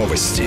Новости.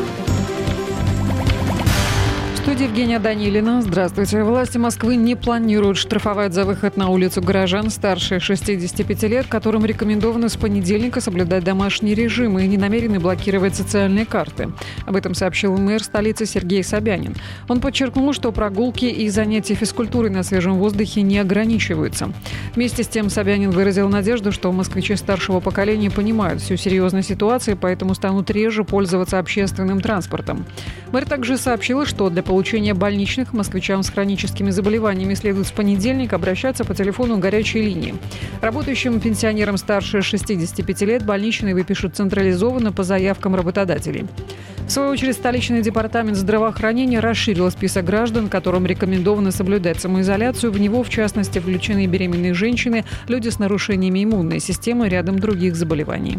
В студии Евгения Данилина. Здравствуйте. Власти Москвы не планируют штрафовать за выход на улицу горожан старше 65 лет, которым рекомендовано с понедельника соблюдать домашний режим и не намерены блокировать социальные карты. Об этом сообщил мэр столицы Сергей Собянин. Он подчеркнул, что прогулки и занятия физкультурой на свежем воздухе не ограничиваются. Вместе с тем Собянин выразил надежду, что москвичи старшего поколения понимают всю серьезность ситуации, поэтому станут реже пользоваться общественным транспортом. Мэр также сообщила, что для получения больничных москвичам с хроническими заболеваниями следует с понедельника обращаться по телефону горячей линии. Работающим пенсионерам старше 65 лет больничные выпишут централизованно по заявкам работодателей. В свою очередь, столичный департамент здравоохранения расширил список граждан, которым рекомендовано соблюдать самоизоляцию. В него, в частности, включены беременные женщины, люди с нарушениями иммунной системы и рядом других заболеваний.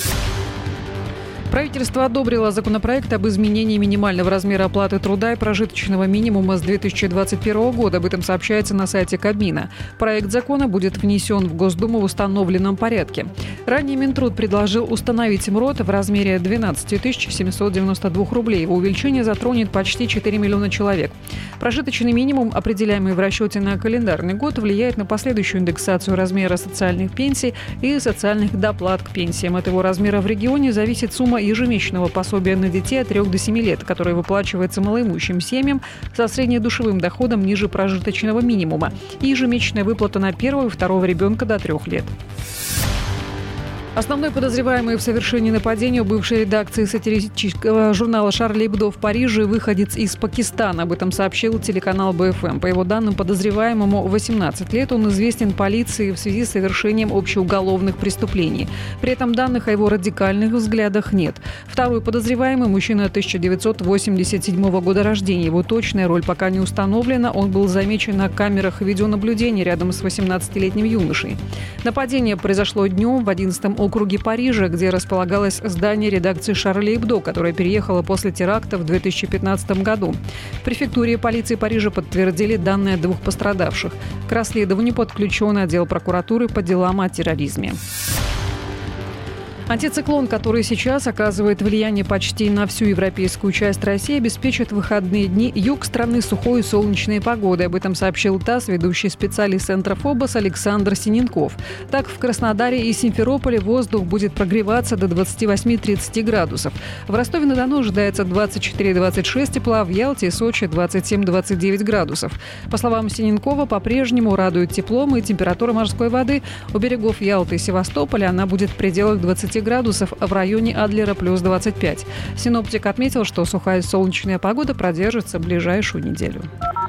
Правительство одобрило законопроект об изменении минимального размера оплаты труда и прожиточного минимума с 2021 года. Об этом сообщается на сайте Кабмина. Проект закона будет внесен в Госдуму в установленном порядке. Ранее Минтруд предложил установить МРОТ в размере 12 792 рублей. Его увеличение затронет почти 4 миллиона человек. Прожиточный минимум, определяемый в расчете на календарный год, влияет на последующую индексацию размера социальных пенсий и социальных доплат к пенсиям. От его размера в регионе зависит сумма ежемесячного пособия на детей от 3 до 7 лет, которое выплачивается малоимущим семьям со среднедушевым доходом ниже прожиточного минимума, и ежемесячная выплата на первого и второго ребенка до 3 лет. Основной подозреваемый в совершении нападения у бывшей редакции сатирического журнала «Шарли Эбдо» в Париже выходец из Пакистана. Об этом сообщил телеканал БФМ. По его данным, подозреваемому 18 лет. Он известен полиции в связи с совершением общеуголовных преступлений. При этом данных о его радикальных взглядах нет. Второй подозреваемый – мужчина 1987 года рождения. Его точная роль пока не установлена. Он был замечен на камерах видеонаблюдения рядом с 18-летним юношей. Нападение произошло днем в 11-м округе Парижа, где располагалось здание редакции «Шарли Эбдо», которая переехала после теракта в 2015 году. В префектуре полиции Парижа подтвердили данные 2 пострадавших. К расследованию подключен отдел прокуратуры по делам о терроризме. Антициклон, который сейчас оказывает влияние почти на всю европейскую часть России, обеспечит выходные дни юг страны сухой и солнечной погодой. Об этом сообщил ТАСС ведущий специалист Центра ФОБОС Александр Синенков. Так, в Краснодаре и Симферополе воздух будет прогреваться до 28-30 градусов. В Ростове-на-Дону ожидается 24-26 тепла, в Ялте и Сочи 27-29 градусов. По словам Синенкова, по-прежнему радует теплом и температура морской воды. У берегов Ялты и Севастополя она будет в пределах 20 градусов, а в районе Адлера плюс 25. Синоптик отметил, что сухая солнечная погода продержится ближайшую неделю.